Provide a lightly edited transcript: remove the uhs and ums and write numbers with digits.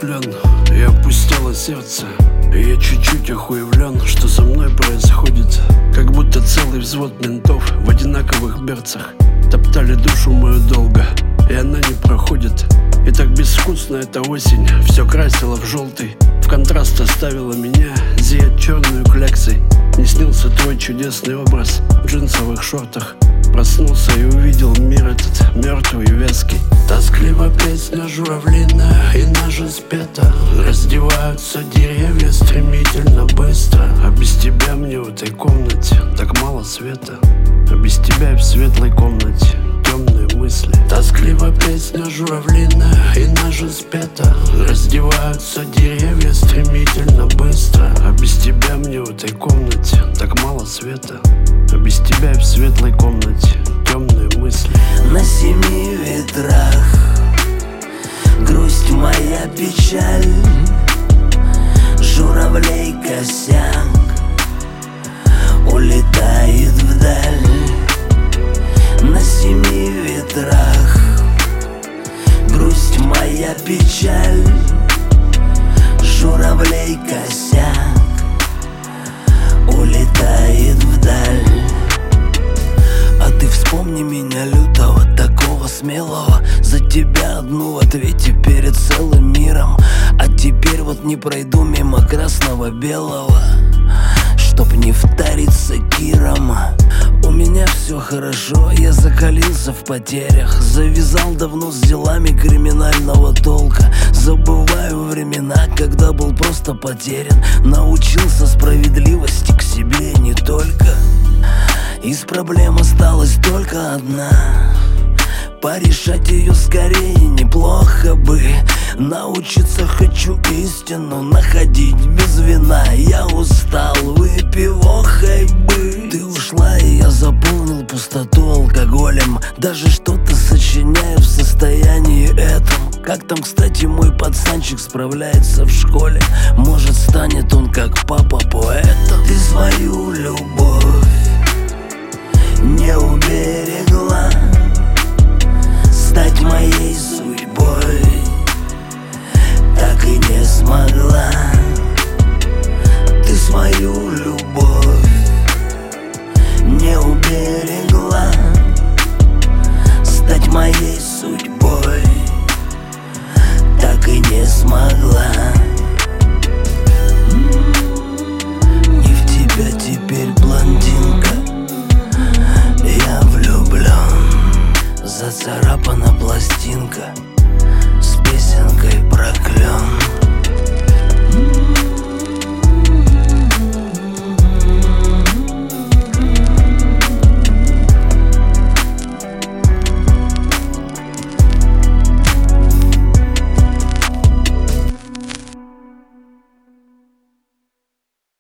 клен, и опустело сердце. И я чуть-чуть охуевлен, что со мной происходит. Как будто целый взвод ментов в одинаковых берцах топтали душу мою долго, и она не проходит. И так безвкусно эта осень все красила в желтый, в контраст оставила меня зиять черную кляксой. Не снился твой чудесный образ в джинсовых шортах. Проснулся и увидел мир этот мертвый и вязкий. Тоскливо песня журавлиная и наша спета. Раздеваются деревья стремительно быстро. А без тебя мне в этой комнате так мало света. А без тебя и в светлой комнате темные мысли. Тоскливо песня журавлиная и наша спета. Раздеваются деревья стремительно быстро. А без тебя мне в этой комнате так мало света. А без тебя и в светлой комнате темные мысли. На 7 ветрах грусть моя, печаль, журавлей косяк улетает вдаль. На 7 ветрах грусть моя, печаль, журавлей косяк улетает вдаль. А ты вспомни меня лютого, такого смелого. За тебя одну в ответе перед целым миром. А теперь вот не пройду мимо красно-белого, чтоб не вториться Киром. У меня все хорошо, я закалился в потерях. Завязал давно с делами криминального толка. Забываю времена, когда был просто потерян. Научился справедливости к себе и не только. Из проблем осталась только одна. Порешать ее скорее неплохо бы. Научиться хочу истину находить без вина. Я устал, выпивохой бы. Ты ушла, и я заполнил пустоту алкоголем. Даже что-то сочиняю в состоянии этом. Как там, кстати, мой пацанчик справляется в школе? Может, станет он как папа поэтом? Ты свою любовь не уберегла. Стать моей